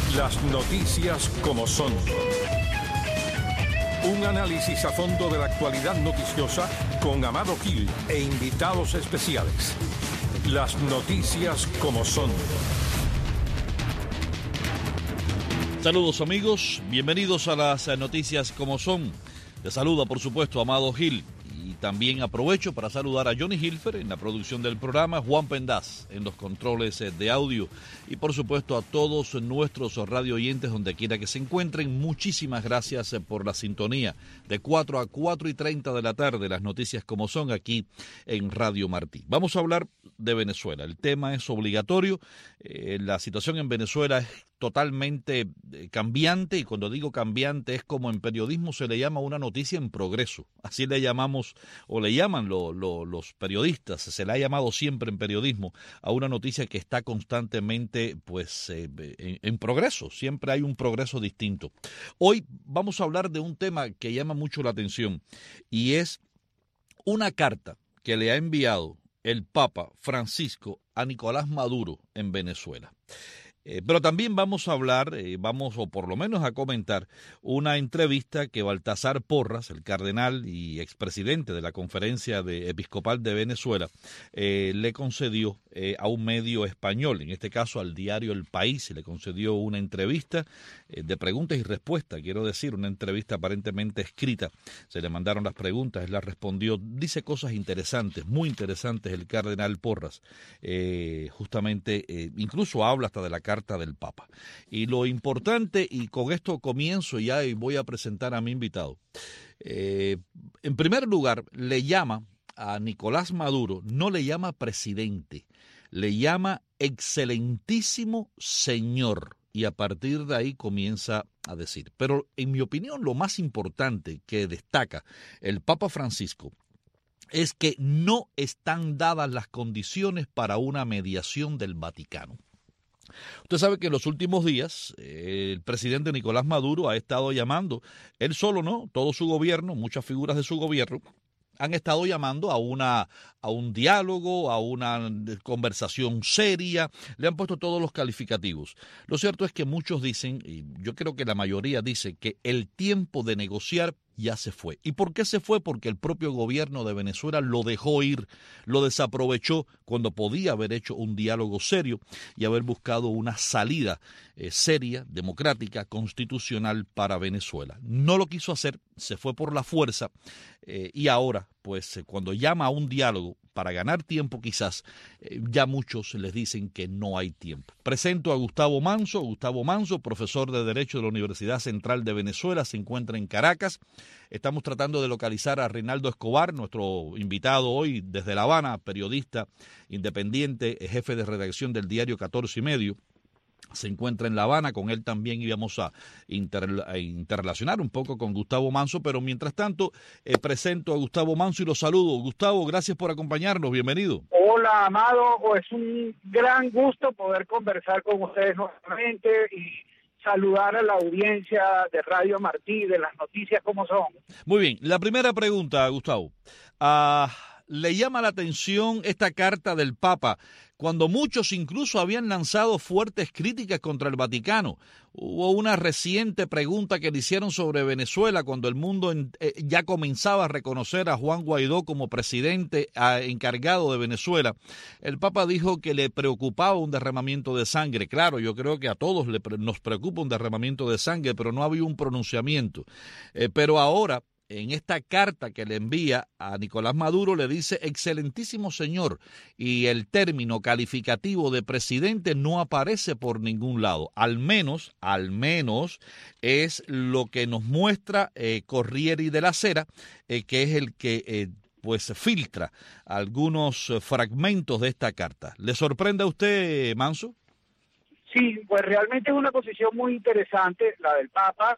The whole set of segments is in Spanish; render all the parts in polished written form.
Las noticias como son. Un análisis a fondo de la actualidad noticiosa con Amado Gil e invitados especiales. Las noticias como son. Saludos amigos, bienvenidos a las noticias como son. Les saluda por supuesto Amado Gil. Y también aprovecho para saludar a Johnny Hilfer en la producción del programa, Juan Pendaz en los controles de audio y por supuesto a todos nuestros radio oyentes donde quiera que se encuentren. Muchísimas gracias por la sintonía de 4 a 4:30 de la tarde, las noticias como son aquí en Radio Martí. Vamos a hablar de Venezuela, el tema es obligatorio, la situación en Venezuela es totalmente cambiante, y cuando digo cambiante es como en periodismo se le llama una noticia en progreso, así le llamamos o le llaman los periodistas, se le ha llamado siempre en periodismo a una noticia que está constantemente en progreso, siempre hay un progreso distinto. Hoy vamos a hablar de un tema que llama mucho la atención y es una carta que le ha enviado el Papa Francisco a Nicolás Maduro en Venezuela. Pero también vamos a hablar, o por lo menos a comentar, una entrevista que Baltasar Porras, el cardenal y expresidente de la Conferencia Episcopal de Venezuela, le concedió a un medio español, en este caso al diario El País, y le concedió una entrevista de preguntas y respuestas, quiero decir, una entrevista aparentemente escrita. Se le mandaron las preguntas, él las respondió, dice cosas interesantes, muy interesantes el cardenal Porras, justamente, incluso habla hasta de la carta del Papa. Y lo importante, y con esto comienzo ya y voy a presentar a mi invitado, en primer lugar le llama a Nicolás Maduro, no le llama presidente, le llama excelentísimo señor, y a partir de ahí comienza a decir. Pero en mi opinión lo más importante que destaca el Papa Francisco es que no están dadas las condiciones para una mediación del Vaticano. Usted sabe que en los últimos días el presidente Nicolás Maduro ha estado llamando, él solo no, todo su gobierno, muchas figuras de su gobierno, han estado llamando a un diálogo, a una conversación seria, le han puesto todos los calificativos. Lo cierto es que muchos dicen, y yo creo que la mayoría dice, que el tiempo de negociar ya se fue. ¿Y por qué se fue? Porque el propio gobierno de Venezuela lo dejó ir, lo desaprovechó cuando podía haber hecho un diálogo serio y haber buscado una salida seria, democrática, constitucional para Venezuela. No lo quiso hacer, se fue por la fuerza y ahora, cuando llama a un diálogo para ganar tiempo quizás, ya muchos les dicen que no hay tiempo. Presento a Gustavo Manso, profesor de Derecho de la Universidad Central de Venezuela, se encuentra en Caracas. Estamos tratando de localizar a Reinaldo Escobar, nuestro invitado hoy desde La Habana, periodista independiente, jefe de redacción del diario 14 y Medio. Se encuentra en La Habana, con él también íbamos a interrelacionar un poco con Gustavo Manso, pero mientras tanto presento a Gustavo Manso y lo saludo. Gustavo, gracias por acompañarnos, bienvenido. Hola, Amado, es un gran gusto poder conversar con ustedes nuevamente y saludar a la audiencia de Radio Martí, de las noticias como son. Muy bien, la primera pregunta, Gustavo. ¿Le llama la atención esta carta del Papa cuando muchos incluso habían lanzado fuertes críticas contra el Vaticano? Hubo una reciente pregunta que le hicieron sobre Venezuela cuando el mundo ya comenzaba a reconocer a Juan Guaidó como presidente encargado de Venezuela. El Papa dijo que le preocupaba un derramamiento de sangre. Claro, yo creo que a todos nos preocupa un derramamiento de sangre, pero no había un pronunciamiento. Pero ahora, en esta carta que le envía a Nicolás Maduro, le dice excelentísimo señor, y el término calificativo de presidente no aparece por ningún lado. Al menos es lo que nos muestra Corriere della Sera, que es el que filtra algunos fragmentos de esta carta. ¿Le sorprende a usted, Manso? Sí, pues realmente es una posición muy interesante la del Papa.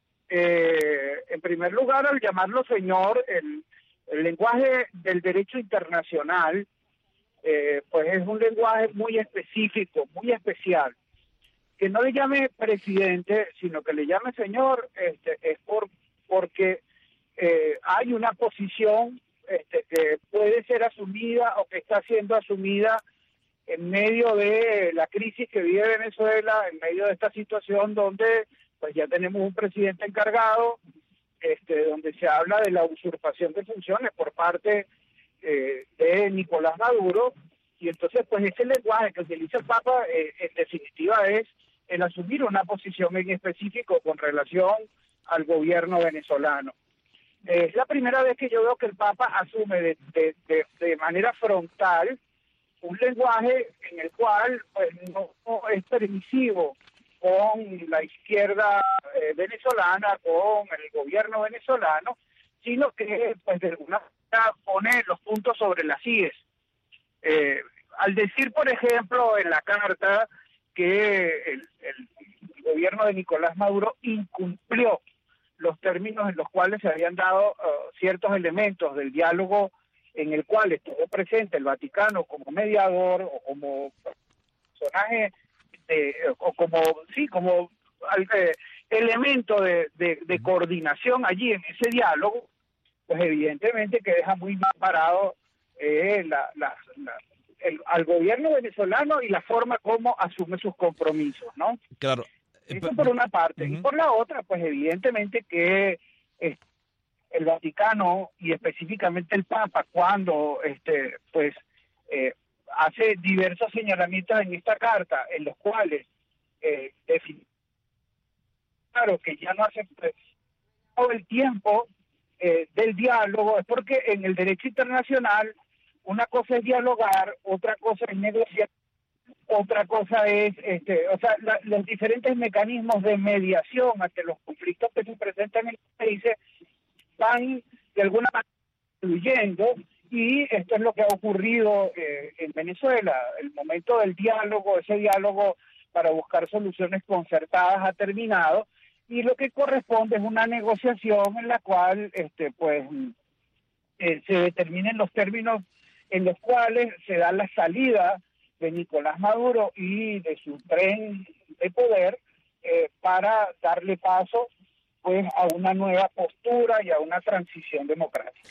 En primer lugar, al llamarlo señor, el lenguaje del derecho internacional, pues es un lenguaje muy específico, muy especial. Que no le llame presidente, sino que le llame señor, es porque hay una posición que puede ser asumida o que está siendo asumida en medio de la crisis que vive Venezuela, en medio de esta situación donde pues ya tenemos un presidente encargado, donde se habla de la usurpación de funciones por parte de Nicolás Maduro, y entonces pues ese lenguaje que utiliza el Papa en definitiva es el asumir una posición en específico con relación al gobierno venezolano. Es la primera vez que yo veo que el Papa asume de manera frontal un lenguaje en el cual pues, no es permisivo con la izquierda venezolana, con el gobierno venezolano, sino que pues de alguna manera pone los puntos sobre las IES. Al decir, por ejemplo, en la carta que el gobierno de Nicolás Maduro incumplió los términos en los cuales se habían dado ciertos elementos del diálogo en el cual estuvo presente el Vaticano como mediador o como personaje o como elemento de coordinación allí en ese diálogo, pues evidentemente que deja muy mal parado al gobierno venezolano y la forma como asume sus compromisos, ¿no? Claro. Eso por una parte. Y por la otra, pues evidentemente que el Vaticano y específicamente el Papa, cuando hace diversos señalamientos en esta carta, en los cuales claro que ya no hace todo el tiempo del diálogo, es porque en el derecho internacional una cosa es dialogar, otra cosa es negociar, otra cosa es, los diferentes mecanismos de mediación ante los conflictos que se presentan en los países van de alguna manera fluyendo, y esto es lo que ha ocurrido en Venezuela. El momento del diálogo, ese diálogo para buscar soluciones concertadas ha terminado, y lo que corresponde es una negociación en la cual se determinen los términos en los cuales se da la salida de Nicolás Maduro y de su tren de poder para darle paso pues a una nueva postura y a una transición democrática.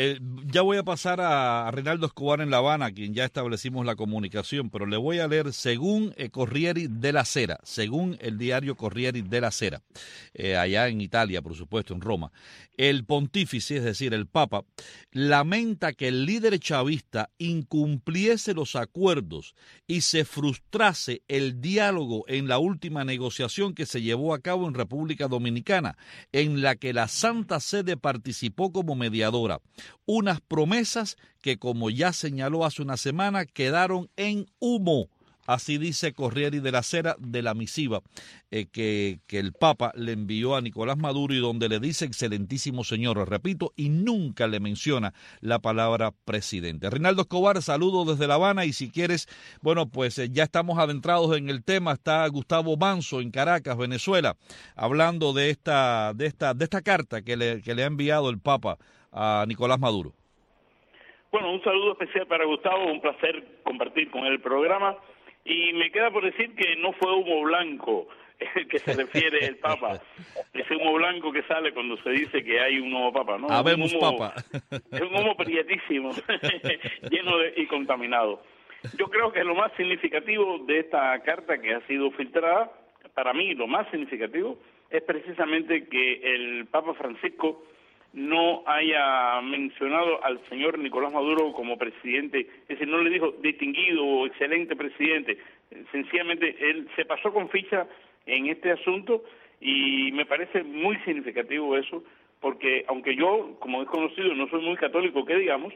Ya voy a pasar a Reinaldo Escobar en La Habana, a quien ya establecimos la comunicación, pero le voy a leer según Corriere della Sera, según el diario Corriere della Sera, allá en Italia, por supuesto, en Roma. El pontífice, es decir, el Papa, lamenta que el líder chavista incumpliese los acuerdos y se frustrase el diálogo en la última negociación que se llevó a cabo en República Dominicana, en la que la Santa Sede participó como mediadora. Unas promesas que, como ya señaló hace una semana, quedaron en humo. Así dice Corriere della Sera de la misiva que el Papa le envió a Nicolás Maduro, y donde le dice excelentísimo señor, repito, y nunca le menciona la palabra presidente. Reinaldo Escobar, saludo desde La Habana, y si quieres, bueno, pues ya estamos adentrados en el tema. Está Gustavo Manso en Caracas, Venezuela, hablando de esta carta que le ha enviado el Papa a Nicolás Maduro. Bueno, un saludo especial para Gustavo, un placer compartir con él el programa, y me queda por decir que no fue humo blanco el que se refiere el Papa, ese humo blanco que sale cuando se dice que hay un nuevo Papa, ¿no? Habemos Papa. Es un humo prietísimo, lleno y contaminado. Yo creo que lo más significativo de esta carta que ha sido filtrada, para mí lo más significativo, es precisamente que el Papa Francisco no haya mencionado al señor Nicolás Maduro como presidente, es decir, no le dijo distinguido o excelente presidente, sencillamente él se pasó con ficha en este asunto, y me parece muy significativo eso, porque aunque yo, como es conocido, no soy muy católico, que digamos,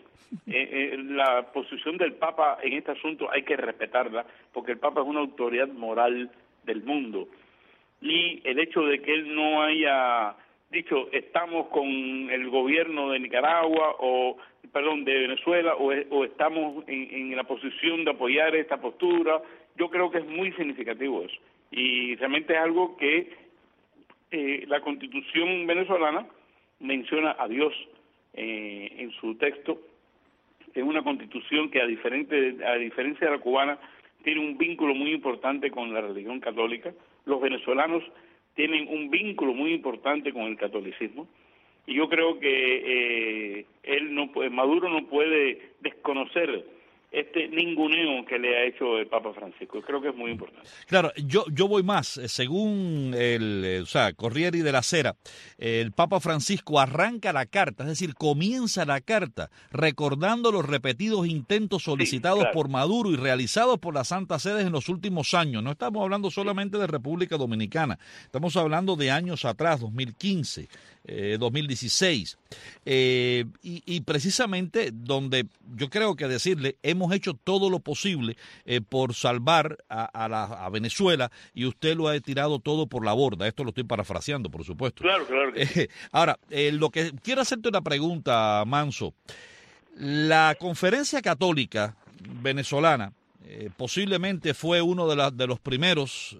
la posición del Papa en este asunto hay que respetarla, porque el Papa es una autoridad moral del mundo, y el hecho de que él no haya dicho estamos con el gobierno de Nicaragua de Venezuela o estamos en la posición de apoyar esta postura, yo creo que es muy significativo eso, y realmente es algo que la Constitución venezolana menciona a Dios en su texto. Es una Constitución que a diferencia de la cubana tiene un vínculo muy importante con la religión católica. Los venezolanos tienen un vínculo muy importante con el catolicismo, y yo creo que Maduro no puede desconocer este ninguneo que le ha hecho el Papa Francisco. Creo que es muy importante. Claro, yo voy más. Según Corriere della Sera, el Papa Francisco arranca la carta, es decir, comienza la carta recordando los repetidos intentos solicitados por Maduro y realizados por la Santa Sede en los últimos años. No estamos hablando solamente de República Dominicana, estamos hablando de años atrás, 2015. 2016 y precisamente donde yo creo que decirle hemos hecho todo lo posible por salvar a Venezuela y usted lo ha tirado todo por la borda. Esto lo estoy parafraseando, por supuesto. Claro que sí. Ahora, lo que quiero hacerte una pregunta, Manso. La Conferencia Católica venezolana posiblemente fue uno de los primeros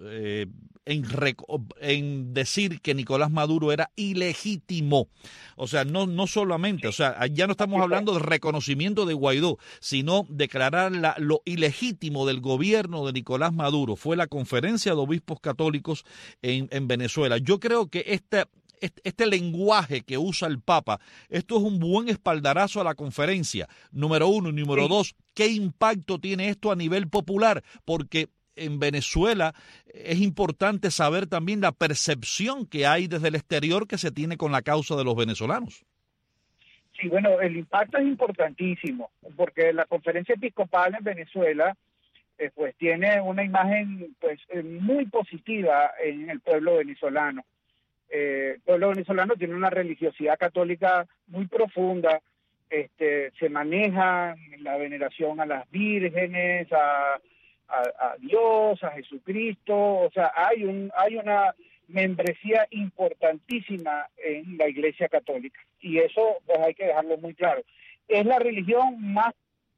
en decir que Nicolás Maduro era ilegítimo. O sea, no solamente, o sea, ya no estamos hablando de reconocimiento de Guaidó, sino declarar lo ilegítimo del gobierno de Nicolás Maduro. Fue la Conferencia de Obispos Católicos en Venezuela. Yo creo que este lenguaje que usa el Papa, esto es un buen espaldarazo a la conferencia, número uno. Y número dos, ¿qué impacto tiene esto a nivel popular? Porque en Venezuela es importante saber también la percepción que hay desde el exterior que se tiene con la causa de los venezolanos. Sí, bueno, el impacto es importantísimo, porque la conferencia episcopal en Venezuela pues tiene una imagen pues muy positiva en el pueblo venezolano. El pueblo venezolano tiene una religiosidad católica muy profunda, se maneja la veneración a las vírgenes, a Dios, a Jesucristo, o sea, hay una membresía importantísima en la Iglesia Católica, y eso pues hay que dejarlo muy claro. Es la religión más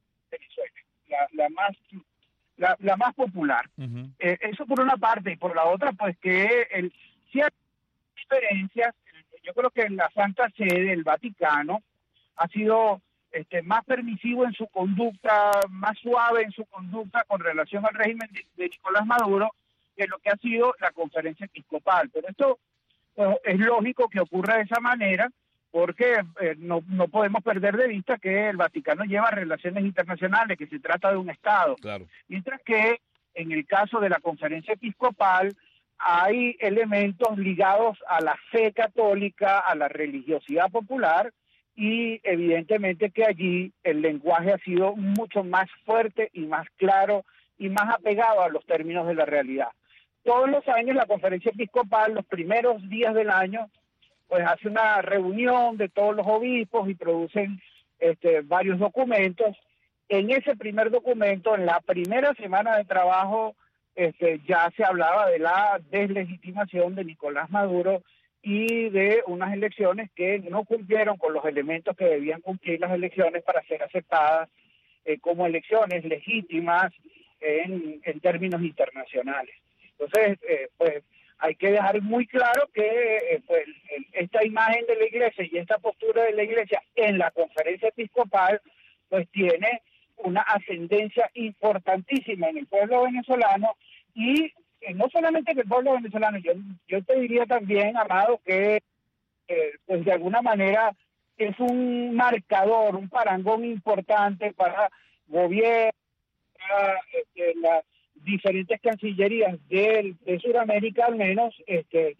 la más popular. Uh-huh. Eso por una parte, y por la otra, pues que ciertas diferencias, yo creo que en la Santa Sede, el Vaticano, ha sido más permisivo en su conducta, más suave en su conducta con relación al régimen de Nicolás Maduro que lo que ha sido la conferencia episcopal. Pero esto pues, es lógico que ocurra de esa manera, porque no podemos perder de vista que el Vaticano lleva relaciones internacionales, que se trata de un Estado. Claro. Mientras que en el caso de la conferencia episcopal hay elementos ligados a la fe católica, a la religiosidad popular, y evidentemente que allí el lenguaje ha sido mucho más fuerte y más claro y más apegado a los términos de la realidad. Todos los años la conferencia episcopal, los primeros días del año, pues hace una reunión de todos los obispos y producen varios documentos. En ese primer documento, en la primera semana de trabajo, ya se hablaba de la deslegitimación de Nicolás Maduro y de unas elecciones que no cumplieron con los elementos que debían cumplir las elecciones para ser aceptadas como elecciones legítimas en términos internacionales. Entonces, pues hay que dejar muy claro que pues, esta imagen de la Iglesia y esta postura de la Iglesia en la conferencia episcopal pues tiene una ascendencia importantísima en el pueblo venezolano, y no solamente en el pueblo venezolano, yo te diría también, Amado, que pues de alguna manera es un marcador, un parangón importante para gobiernos, para las diferentes cancillerías de Sudamérica, al menos estas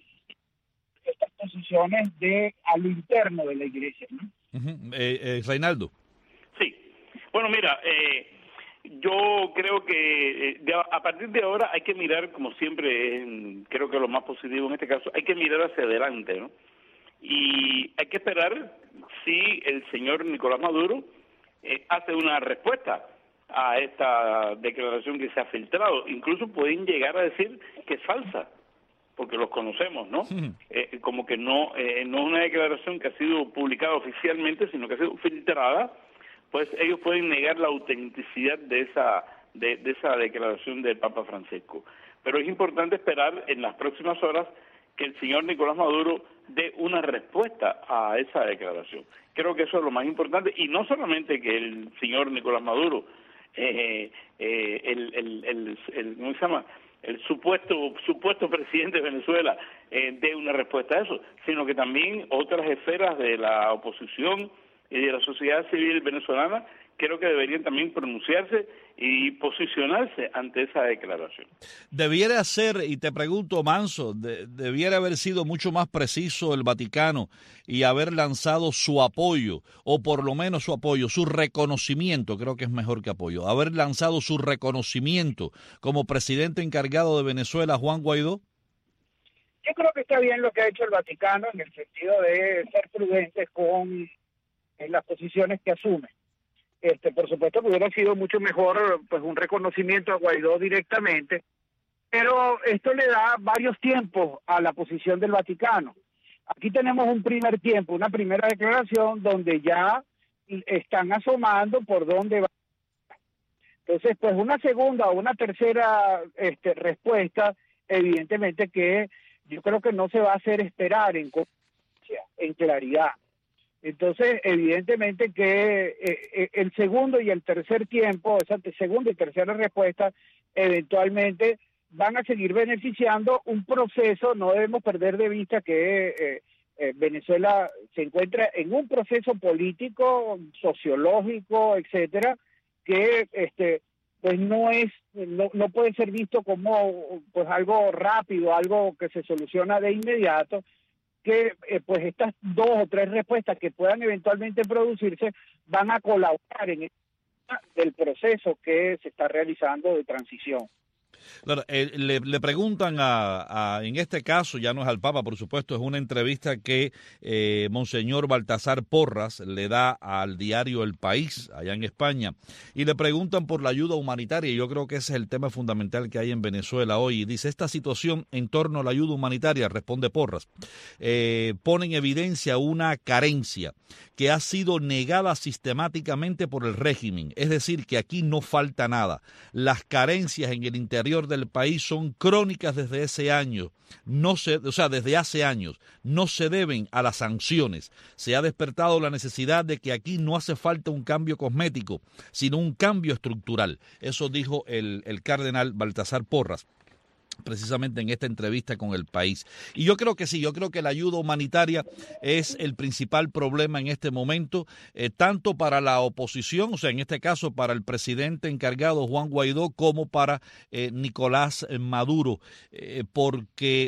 posiciones a lo interno de la Iglesia, ¿no? Uh-huh. Reinaldo. Sí. Bueno, mira, yo creo que a partir de ahora hay que mirar, como siempre, creo que lo más positivo en este caso, hay que mirar hacia adelante, ¿no? Y hay que esperar si el señor Nicolás Maduro hace una respuesta a esta declaración que se ha filtrado. Incluso pueden llegar a decir que es falsa, porque los conocemos, ¿no? Como que no es una declaración que ha sido publicada oficialmente, sino que ha sido filtrada. Pues ellos pueden negar la autenticidad de esa declaración del Papa Francisco. Pero es importante esperar en las próximas horas que el señor Nicolás Maduro dé una respuesta a esa declaración. Creo que eso es lo más importante, y no solamente que el señor Nicolás Maduro, ¿cómo se llama?, el supuesto presidente de Venezuela dé una respuesta a eso, sino que también otras esferas de la oposición y de la sociedad civil venezolana creo que deberían también pronunciarse y posicionarse ante esa declaración. Debiera ser, y te pregunto, Manso, debiera haber sido mucho más preciso el Vaticano y haber lanzado su apoyo, o por lo menos su apoyo, su reconocimiento, creo que es mejor que apoyo, haber lanzado su reconocimiento como presidente encargado de Venezuela, Juan Guaidó. Yo creo que está bien lo que ha hecho el Vaticano en el sentido de ser prudentes con las posiciones que asume. Por supuesto que hubiera sido mucho mejor pues un reconocimiento a Guaidó directamente, pero esto le da varios tiempos a la posición del Vaticano. Aquí tenemos un primer tiempo, una primera declaración donde ya están asomando por dónde va. Entonces, pues una segunda o una tercera respuesta, evidentemente que yo creo que no se va a hacer esperar en claridad. Entonces, evidentemente que el segundo y el tercer tiempo, esa segunda y tercera respuesta, eventualmente van a seguir beneficiando un proceso. No debemos perder de vista que Venezuela se encuentra en un proceso político, sociológico, etcétera, que pues no puede ser visto como pues algo rápido, algo que se soluciona de inmediato, que pues estas 2 o 3 respuestas que puedan eventualmente producirse van a colaborar en el proceso que se está realizando de transición. Claro, le preguntan en este caso, ya no es al Papa, por supuesto, es una entrevista que Monseñor Baltasar Porras le da al diario El País, allá en España, y le preguntan por la ayuda humanitaria, y yo creo que ese es el tema fundamental que hay en Venezuela hoy, y dice, esta situación en torno a la ayuda humanitaria, responde Porras, pone en evidencia una carencia que ha sido negada sistemáticamente por el régimen, es decir, que aquí no falta nada. Las carencias en el interior del país son crónicas desde ese año, desde hace años, no se deben a las sanciones. Se ha despertado la necesidad de que aquí no hace falta un cambio cosmético, sino un cambio estructural. Eso dijo el cardenal Baltasar Porras, precisamente en esta entrevista con El País. Y yo creo que sí, yo creo que la ayuda humanitaria es el principal problema en este momento, tanto para la oposición, o sea, en este caso para el presidente encargado Juan Guaidó, como para Nicolás Maduro, porque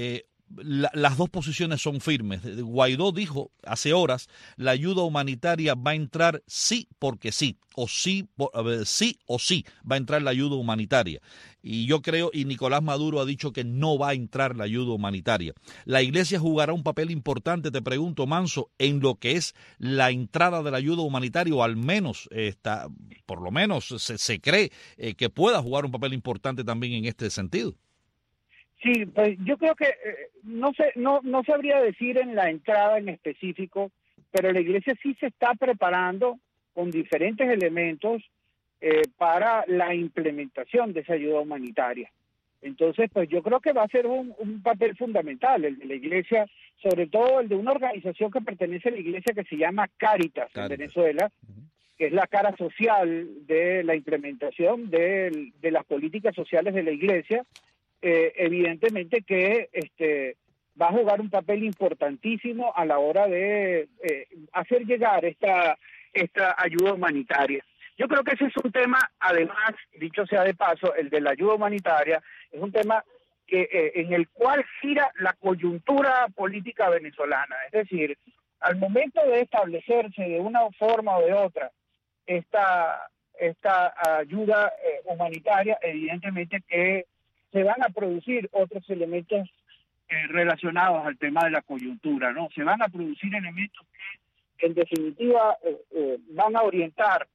las dos posiciones son firmes. Guaidó dijo hace horas, la ayuda humanitaria va a entrar sí porque sí, o sí o sí va a entrar la ayuda humanitaria. Y yo creo, y Nicolás Maduro ha dicho que no va a entrar la ayuda humanitaria. La Iglesia jugará un papel importante, te pregunto, Manso, en lo que es la entrada de la ayuda humanitaria, o al menos, por lo menos se cree que pueda jugar un papel importante también en este sentido. Sí, pues yo creo que no sabría decir en la entrada en específico, pero la Iglesia sí se está preparando con diferentes elementos para la implementación de esa ayuda humanitaria. Entonces, pues yo creo que va a ser un papel fundamental el de la Iglesia, sobre todo el de una organización que pertenece a la Iglesia que se llama Cáritas en Venezuela, que es la cara social de la implementación de las políticas sociales de la Iglesia. Evidentemente que va a jugar un papel importantísimo a la hora de hacer llegar esta ayuda humanitaria. Yo creo que ese es un tema, además, dicho sea de paso, el de la ayuda humanitaria, es un tema que en el cual gira la coyuntura política venezolana. Es decir, al momento de establecerse de una forma o de otra esta ayuda humanitaria, evidentemente que se van a producir otros elementos relacionados al tema de la coyuntura, ¿no? Se van a producir elementos que en definitiva van a orientar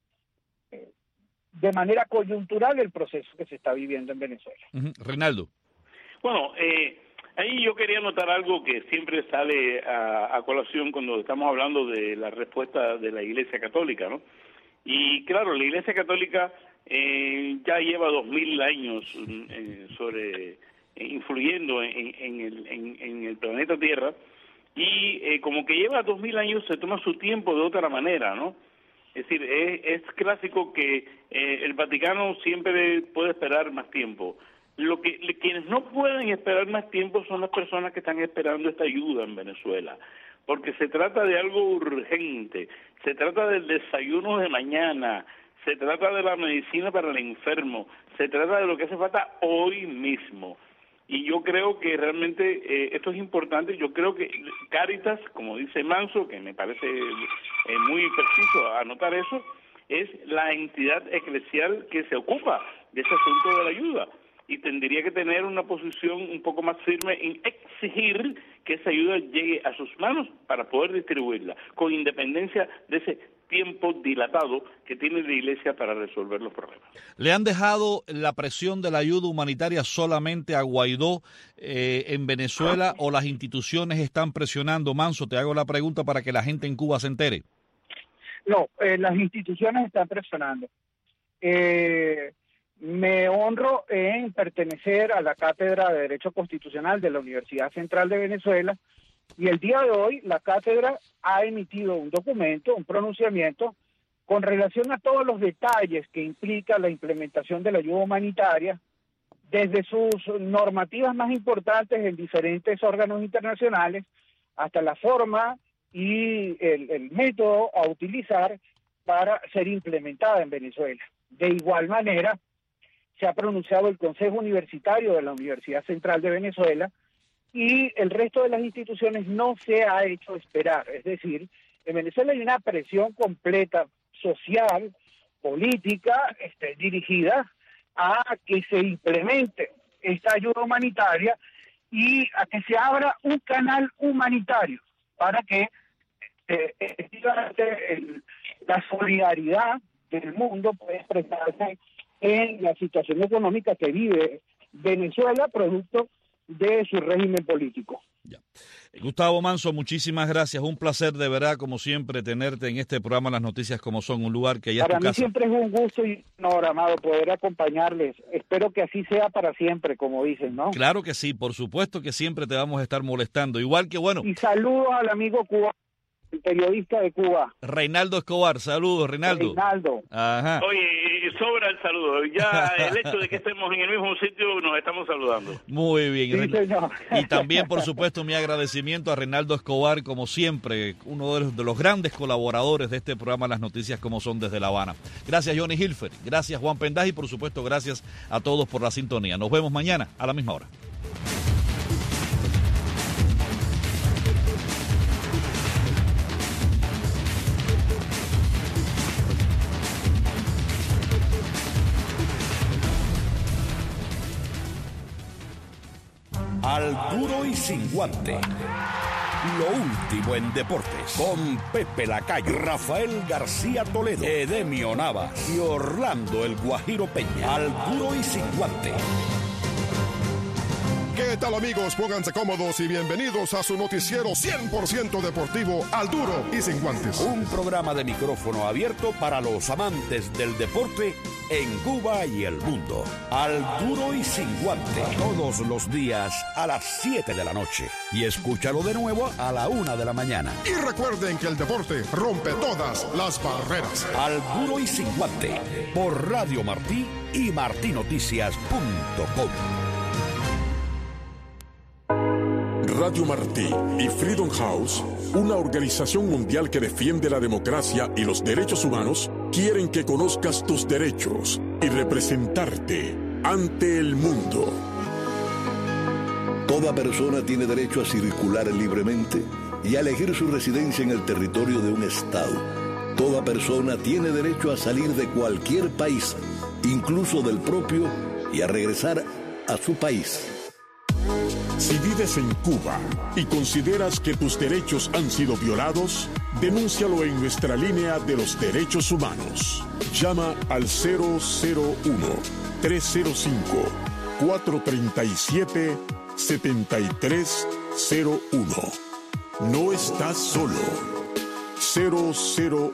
de manera coyuntural el proceso que se está viviendo en Venezuela. Reinaldo. Bueno, ahí yo quería notar algo que siempre sale a colación cuando estamos hablando de la respuesta de la Iglesia Católica, ¿no? Y claro, la Iglesia Católica ya lleva 2000 años influyendo en el planeta Tierra, y como que lleva 2000 años se toma su tiempo de otra manera, ¿no? Es decir, es clásico que el Vaticano siempre puede esperar más tiempo. Quienes no pueden esperar más tiempo son las personas que están esperando esta ayuda en Venezuela, porque se trata de algo urgente, se trata del desayuno de mañana, se trata de la medicina para el enfermo, se trata de lo que hace falta hoy mismo. Y yo creo que realmente esto es importante. Yo creo que Cáritas, como dice Manso, que me parece muy preciso anotar eso, es la entidad eclesial que se ocupa de ese asunto de la ayuda y tendría que tener una posición un poco más firme en exigir que esa ayuda llegue a sus manos para poder distribuirla, con independencia de ese tiempo dilatado que tiene la Iglesia para resolver los problemas. ¿Le han dejado la presión de la ayuda humanitaria solamente a Guaidó en Venezuela o las instituciones están presionando? Manso, te hago la pregunta para que la gente en Cuba se entere. No, las instituciones están presionando. Me honro en pertenecer a la Cátedra de Derecho Constitucional de la Universidad Central de Venezuela, y el día de hoy la cátedra ha emitido un documento, un pronunciamiento, con relación a todos los detalles que implica la implementación de la ayuda humanitaria, desde sus normativas más importantes en diferentes órganos internacionales, hasta la forma y el método a utilizar para ser implementada en Venezuela. De igual manera, se ha pronunciado el Consejo Universitario de la Universidad Central de Venezuela, y el resto de las instituciones no se ha hecho esperar. Es decir, en Venezuela hay una presión completa social, política, dirigida a que se implemente esta ayuda humanitaria y a que se abra un canal humanitario para que la solidaridad del mundo pueda expresarse en la situación económica que vive Venezuela, producto de su régimen político. Ya. Gustavo Manso, muchísimas gracias. Un placer de verdad, como siempre, tenerte en este programa Las Noticias Como Son, un lugar que ya para es tu mí casa. Siempre es un gusto y un honor, Amado, poder acompañarles. Espero que así sea para siempre, como dicen, ¿no? Claro que sí, por supuesto que siempre te vamos a estar molestando. Igual que, bueno... Y saludos al amigo cubano, el periodista de Cuba. Reinaldo Escobar. Saludos, Reinaldo. Reinaldo. Ajá. Oye, sobra el saludo. Ya el hecho de que estemos en el mismo sitio nos estamos saludando. Muy bien. Sí, señor. Y también, por supuesto, mi agradecimiento a Reinaldo Escobar, como siempre, uno de los grandes colaboradores de este programa Las Noticias Como Son desde La Habana. Gracias, Johnny Hilfer. Gracias, Juan Pendas. Y, por supuesto, gracias a todos por la sintonía. Nos vemos mañana a la misma hora. Al duro y sin guante. Lo último en deportes. Con Pepe Lacayo, Rafael García Toledo, Edemio Navas y Orlando el Guajiro Peña. Al duro y sin guante. ¿Qué tal, amigos? Pónganse cómodos y bienvenidos a su noticiero 100% deportivo, Al Duro y Sin Guantes. Un programa de micrófono abierto para los amantes del deporte en Cuba y el mundo. Al Duro y Sin Guante. Todos los días a las 7 de la noche. Y escúchalo de nuevo a la 1 de la mañana. Y recuerden que el deporte rompe todas las barreras. Al Duro y Sin Guante. Por Radio Martí y martinoticias.com. Radio Martí y Freedom House, una organización mundial que defiende la democracia y los derechos humanos, quieren que conozcas tus derechos y representarte ante el mundo. Toda persona tiene derecho a circular libremente y a elegir su residencia en el territorio de un estado. Toda persona tiene derecho a salir de cualquier país, incluso del propio, y a regresar a su país. Si vives en Cuba y consideras que tus derechos han sido violados, denúncialo en nuestra línea de los derechos humanos. Llama al 001-305-437-7301. No estás solo.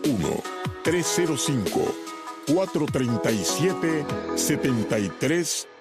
001-305-437-7301.